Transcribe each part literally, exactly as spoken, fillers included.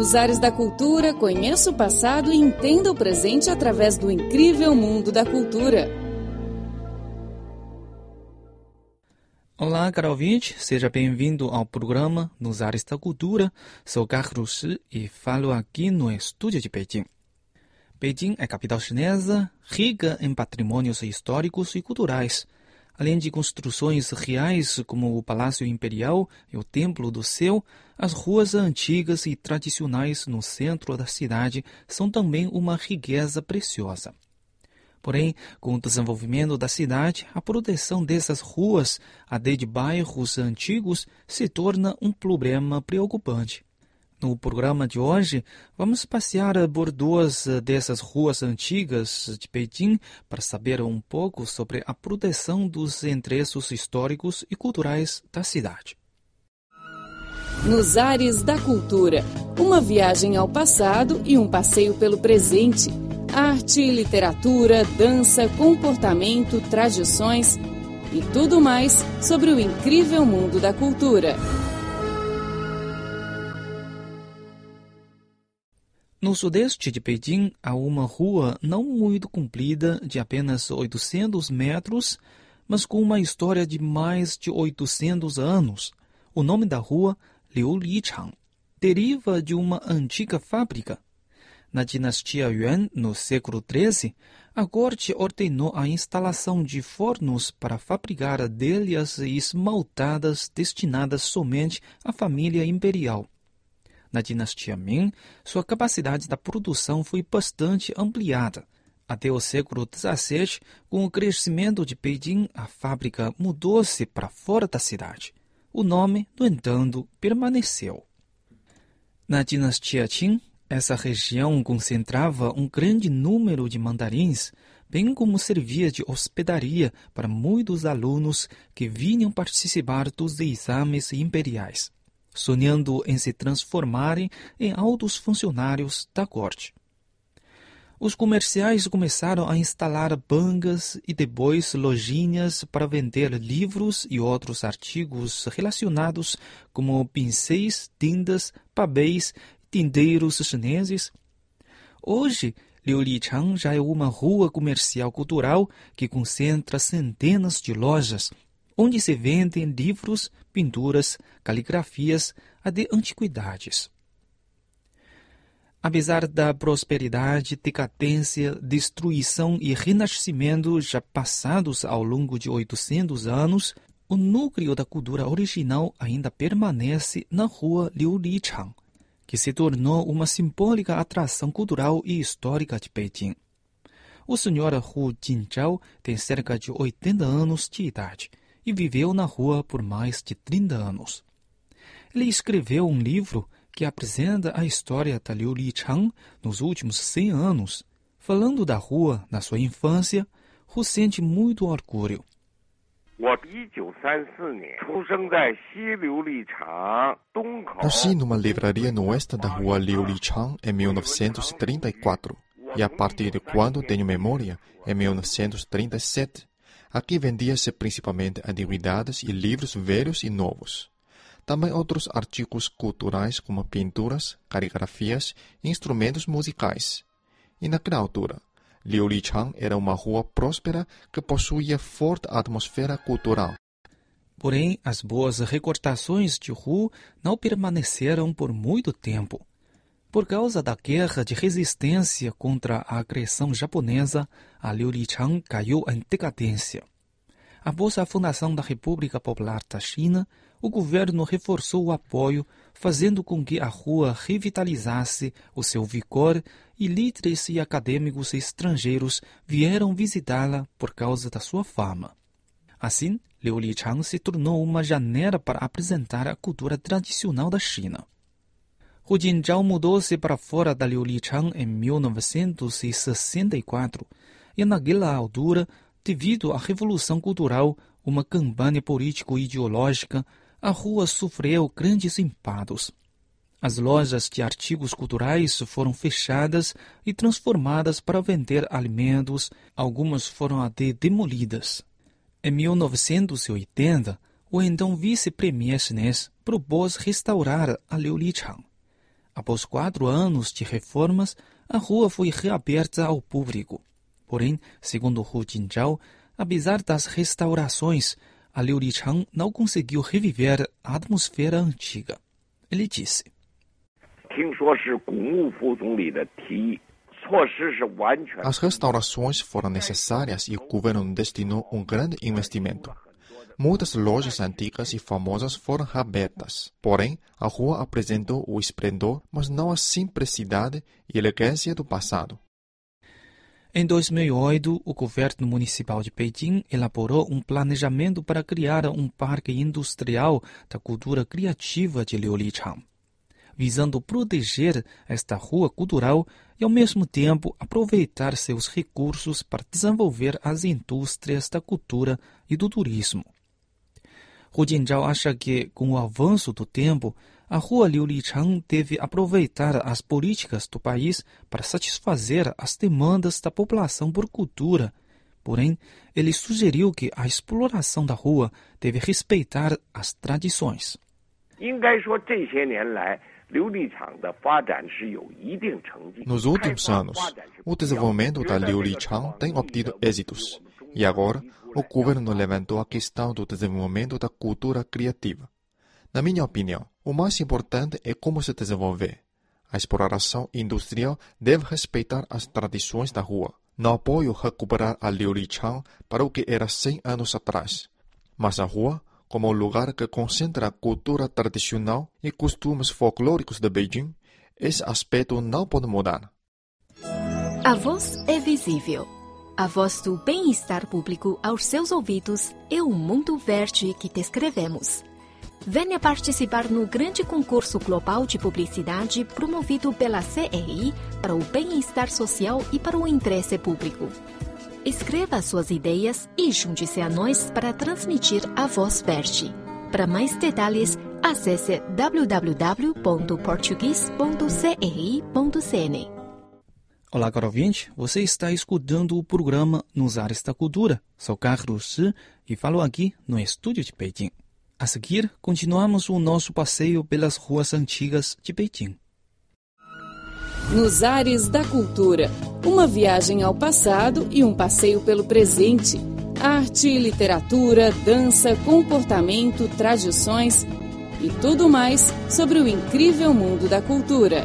Nos Ares da Cultura, conheça o passado e entenda o presente através do incrível mundo da cultura. Olá, caro ouvinte, seja bem-vindo ao programa Nos Ares da Cultura. Sou Carlos Shi e falo aqui no estúdio de Beijing. Beijing é capital chinesa, rica em patrimônios históricos e culturais, além de construções reais como o Palácio Imperial e o Templo do Céu. As ruas antigas e tradicionais no centro da cidade são também uma riqueza preciosa. Porém, com o desenvolvimento da cidade, a proteção dessas ruas, até de bairros antigos, se torna um problema preocupante. No programa de hoje, vamos passear por duas dessas ruas antigas de Beijing para saber um pouco sobre a proteção dos endereços históricos e culturais da cidade. Nos Ares da Cultura, uma viagem ao passado e um passeio pelo presente. Arte, literatura, dança, comportamento, tradições e tudo mais sobre o incrível mundo da cultura. No sudeste de Beijing, há uma rua não muito comprida, de apenas oitocentos metros, mas com uma história de mais de oitocentos anos. O nome da rua, Liulichang, deriva de uma antiga fábrica. Na dinastia Yuan, no século treze, a corte ordenou a instalação de fornos para fabricar adélias esmaltadas destinadas somente à família imperial. Na dinastia Ming, sua capacidade da produção foi bastante ampliada. Até o século dezessete, com o crescimento de Beijing, a fábrica mudou-se para fora da cidade. O nome, no entanto, permaneceu. Na dinastia Qing, essa região concentrava um grande número de mandarins, bem como servia de hospedaria para muitos alunos que vinham participar dos exames imperiais, sonhando em se transformarem em altos funcionários da corte. Os comerciais começaram a instalar bancas e depois lojinhas para vender livros e outros artigos relacionados, como pincéis, tintas, papéis, tinteiros chineses. Hoje, Liulichang já é uma rua comercial cultural que concentra centenas de lojas, onde se vendem livros, pinturas, caligrafias, até antiguidades. Apesar da prosperidade, decadência, destruição e renascimento já passados ao longo de oitocentos anos, o núcleo da cultura original ainda permanece na rua Liulichang, que se tornou uma simbólica atração cultural e histórica de Beijing. O senhor Hu Jingzhao tem cerca de oitenta anos de idade e viveu na rua por mais de trinta anos. Ele escreveu um livro que apresenta a história da Liulichang nos últimos cem anos. Falando da rua na sua infância, Hu sente muito orgulho. Nasci numa livraria no oeste da rua Liulichang em mil novecentos e trinta e quatro e a partir de quando tenho memória, em mil novecentos e trinta e sete, aqui vendia-se principalmente antiguidades e livros velhos e novos. Também outros artigos culturais como pinturas, caligrafias e instrumentos musicais. E naquela altura, Liulichang era uma rua próspera que possuía forte atmosfera cultural. Porém, as boas recordações de Hu não permaneceram por muito tempo. Por causa da guerra de resistência contra a agressão japonesa, a Liulichang caiu em decadência. Após a fundação da República Popular da China, o governo reforçou o apoio, fazendo com que a rua revitalizasse o seu vigor e líderes e acadêmicos estrangeiros vieram visitá-la por causa da sua fama. Assim, Liulichang se tornou uma janela para apresentar a cultura tradicional da China. Hu Jingzhao mudou-se para fora da Liulichang em mil novecentos e sessenta e quatro e naquela altura, devido à Revolução Cultural, uma campanha político-ideológica, a rua sofreu grandes impactos. As lojas de artigos culturais foram fechadas e transformadas para vender alimentos, algumas foram até demolidas. Em mil novecentos e oitenta, o então vice-premier chinês propôs restaurar a Liulichang. Após quatro anos de reformas, a rua foi reaberta ao público. Porém, segundo Hu Jintao, apesar das restaurações, a Liu Lichang não conseguiu reviver a atmosfera antiga. Ele disse: As restaurações foram necessárias e o governo destinou um grande investimento. Muitas lojas antigas e famosas foram reabertas. Porém, a rua apresentou o esplendor, mas não a simplicidade e elegância do passado. Em dois mil e oito, o governo municipal de Pequim elaborou um planejamento para criar um parque industrial da cultura criativa de Liu Lichang, visando proteger esta rua cultural e, ao mesmo tempo, aproveitar seus recursos para desenvolver as indústrias da cultura e do turismo. Hu Jintao acha que, com o avanço do tempo, a rua Liu Lichang deve aproveitar as políticas do país para satisfazer as demandas da população por cultura. Porém, ele sugeriu que a exploração da rua deve respeitar as tradições. Nos últimos anos, o desenvolvimento da Liu Lichang tem obtido êxitos. E agora, o governo levantou a questão do desenvolvimento da cultura criativa. Na minha opinião, o mais importante é como se desenvolver. A exploração industrial deve respeitar as tradições da rua. Não apoio recuperar a Liu Lichang para o que era cem anos atrás. Mas a rua, como um lugar que concentra a cultura tradicional e costumes folclóricos de Beijing, esse aspecto não pode mudar. A voz é visível. A voz do bem-estar público aos seus ouvidos é o mundo verde que descrevemos. Venha participar no grande concurso global de publicidade promovido pela C R I para o bem-estar social e para o interesse público. Escreva suas ideias e junte-se a nós para transmitir a voz verde. Para mais detalhes, acesse w w w ponto português ponto c r i ponto c n. Olá, caro ouvinte, você está escutando o programa Nos Ares da Cultura. Sou Carlos Shi e falo aqui no estúdio de Pequim. A seguir, continuamos o nosso passeio pelas ruas antigas de Pequim. Nos Ares da Cultura, uma viagem ao passado e um passeio pelo presente. Arte, literatura, dança, comportamento, tradições e tudo mais sobre o incrível mundo da cultura.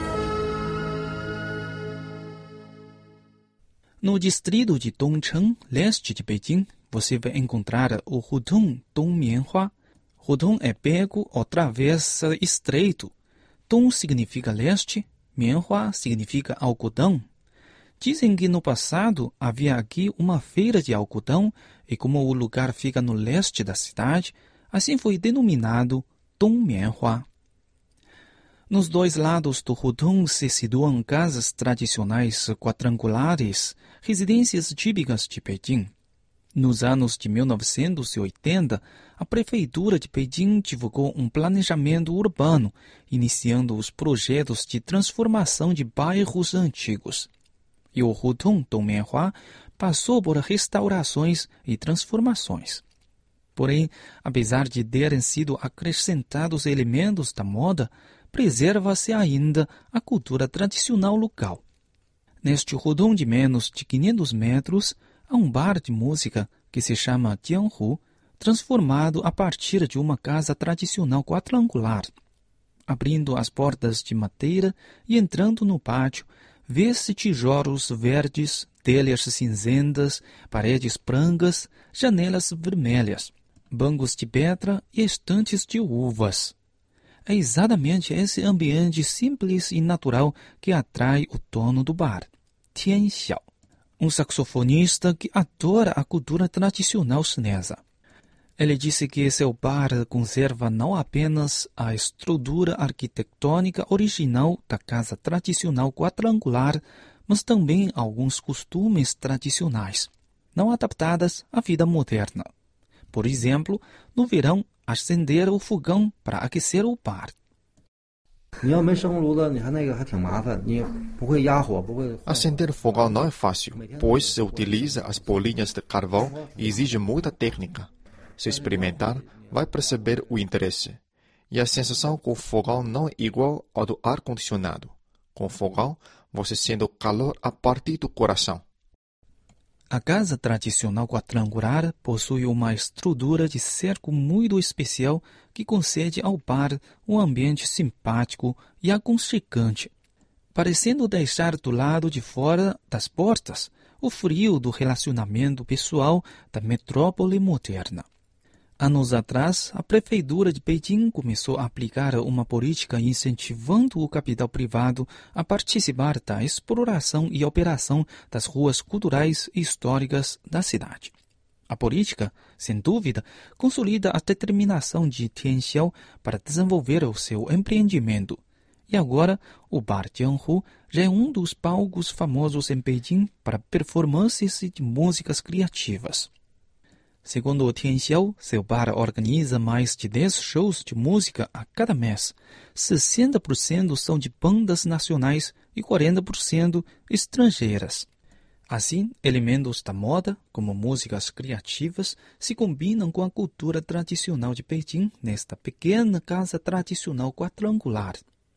No distrito de Dongcheng, leste de Pequim, você vai encontrar o Hutong Dongmianhua. Hutong é beco ou travessa estreito. Dong significa leste, Mianhua significa algodão. Dizem que no passado havia aqui uma feira de algodão e como o lugar fica no leste da cidade, assim foi denominado Dongmianhua. Nos dois lados do Hutong se situam casas tradicionais quadrangulares, residências típicas de Pequim. Nos anos de mil novecentos e oitenta, a Prefeitura de Pequim divulgou um planejamento urbano, iniciando os projetos de transformação de bairros antigos. E o Hutong Dongmianhua passou por restaurações e transformações. Porém, apesar de terem sido acrescentados elementos da moda, preserva-se ainda a cultura tradicional local. Neste Hutong de menos de quinhentos metros, há um bar de música que se chama Jianghu, transformado a partir de uma casa tradicional quadrangular. Abrindo as portas de madeira e entrando no pátio, vê-se tijolos verdes, telhas cinzentas, paredes brancas, janelas vermelhas, bancos de pedra e estantes de uvas. É exatamente esse ambiente simples e natural que atrai o dono do bar, Tian Xiao, um saxofonista que adora a cultura tradicional chinesa. Ele disse que seu bar conserva não apenas a estrutura arquitetônica original da casa tradicional quadrangular, mas também alguns costumes tradicionais, não adaptadas à vida moderna. Por exemplo, no verão, acender o fogão para aquecer o bar. Acender fogão não é fácil, pois se utiliza as bolinhas de carvão e exige muita técnica. Se experimentar, vai perceber o interesse. E a sensação com o fogão não é igual ao do ar-condicionado. Com o fogão, você sente o calor a partir do coração. A casa tradicional quadrangular possui uma estrutura de cerco muito especial que concede ao bar um ambiente simpático e aconchegante, parecendo deixar do lado de fora das portas o frio do relacionamento pessoal da metrópole moderna. Anos atrás, a prefeitura de Pequim começou a aplicar uma política incentivando o capital privado a participar da exploração e operação das ruas culturais e históricas da cidade. A política, sem dúvida, consolida a determinação de Tian Xiao para desenvolver o seu empreendimento. E agora, o Bar Jianghu já é um dos palcos famosos em Pequim para performances de músicas criativas. Segundo o Tian Xiao, seu bar organiza mais de dez shows de música a cada mês. sessenta por cento são de bandas nacionais e quarenta por cento estrangeiras. Assim, elementos da moda, como músicas criativas, se combinam com a cultura tradicional de Pequim nesta pequena casa tradicional quadrangular.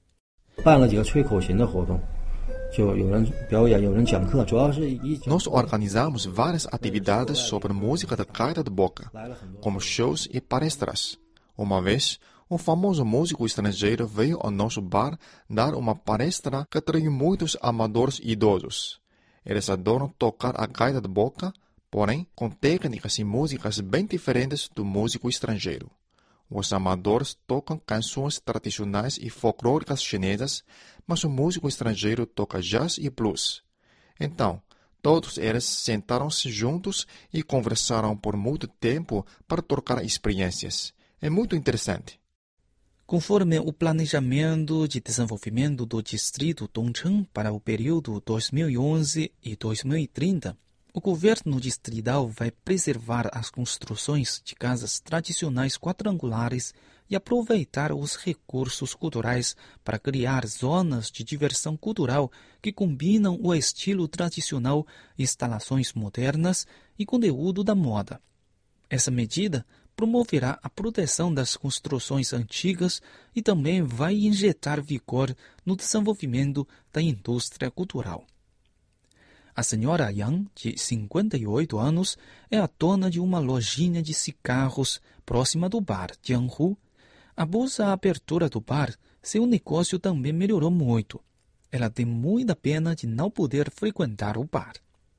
Nós organizamos várias atividades sobre música da gaita de boca, como shows e palestras. Uma vez, um famoso músico estrangeiro veio ao nosso bar dar uma palestra que atraiu muitos amadores idosos. Eles adoram tocar a gaita de boca, porém com técnicas e músicas bem diferentes do músico estrangeiro. Os amadores tocam canções tradicionais e folclóricas chinesas, mas o músico estrangeiro toca jazz e blues. Então, todos eles sentaram-se juntos e conversaram por muito tempo para trocar experiências. É muito interessante. Conforme o planejamento de desenvolvimento do distrito Dongcheng para o período dois mil e onze e dois mil e trinta, o governo distrital vai preservar as construções de casas tradicionais quadrangulares e aproveitar os recursos culturais para criar zonas de diversão cultural que combinam o estilo tradicional, instalações modernas e conteúdo da moda. Essa medida promoverá a proteção das construções antigas e também vai injetar vigor no desenvolvimento da indústria cultural. A senhora Yang, de cinquenta e oito anos, é a dona de uma lojinha de cigarros próxima do bar Jianghu. Após a abertura do bar, seu negócio também melhorou muito. Ela tem muita pena de não poder frequentar o bar.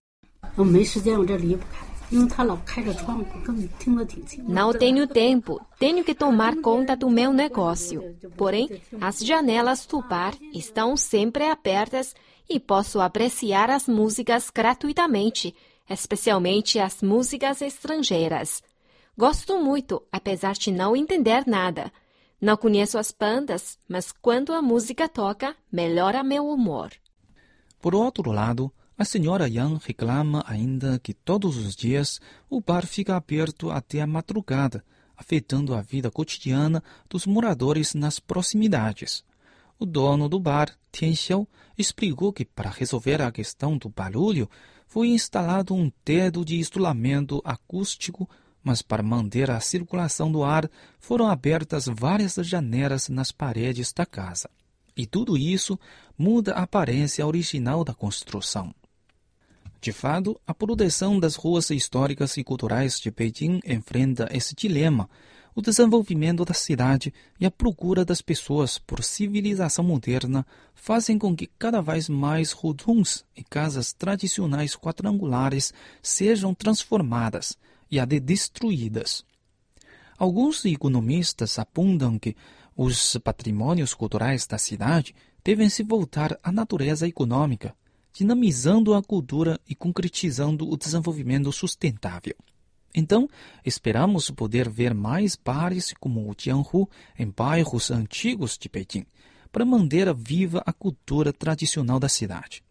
Não tenho tempo, tenho que tomar conta do meu negócio. Porém, as janelas do bar estão sempre abertas e posso apreciar as músicas gratuitamente, especialmente as músicas estrangeiras. Gosto muito, apesar de não entender nada. Não conheço as bandas, mas quando a música toca, melhora meu humor. Por outro lado, a senhora Yang reclama ainda que todos os dias o bar fica aberto até a madrugada, afetando a vida cotidiana dos moradores nas proximidades. O dono do bar, Tian Xiao, explicou que para resolver a questão do barulho foi instalado um teto de isolamento acústico, mas para manter a circulação do ar foram abertas várias janelas nas paredes da casa. E tudo isso muda a aparência original da construção. De fato, a proteção das ruas históricas e culturais de Pequim enfrenta esse dilema: o desenvolvimento da cidade e a procura das pessoas por civilização moderna fazem com que cada vez mais hutungs e casas tradicionais quadrangulares sejam transformadas e até destruídas. Alguns economistas apontam que os patrimônios culturais da cidade devem se voltar à natureza econômica, dinamizando a cultura e concretizando o desenvolvimento sustentável. Então, esperamos poder ver mais bares como o Jianghu em bairros antigos de Pequim, para manter viva a cultura tradicional da cidade.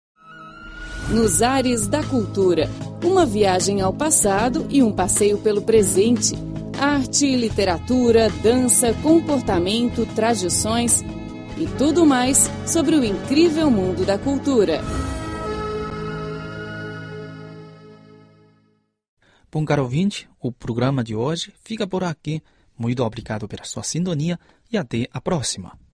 Nos Ares da Cultura, uma viagem ao passado e um passeio pelo presente. Arte, literatura, dança, comportamento, tradições e tudo mais sobre o incrível mundo da cultura. Bom, caro ouvinte, o programa de hoje fica por aqui. Muito obrigado pela sua sintonia e até a próxima.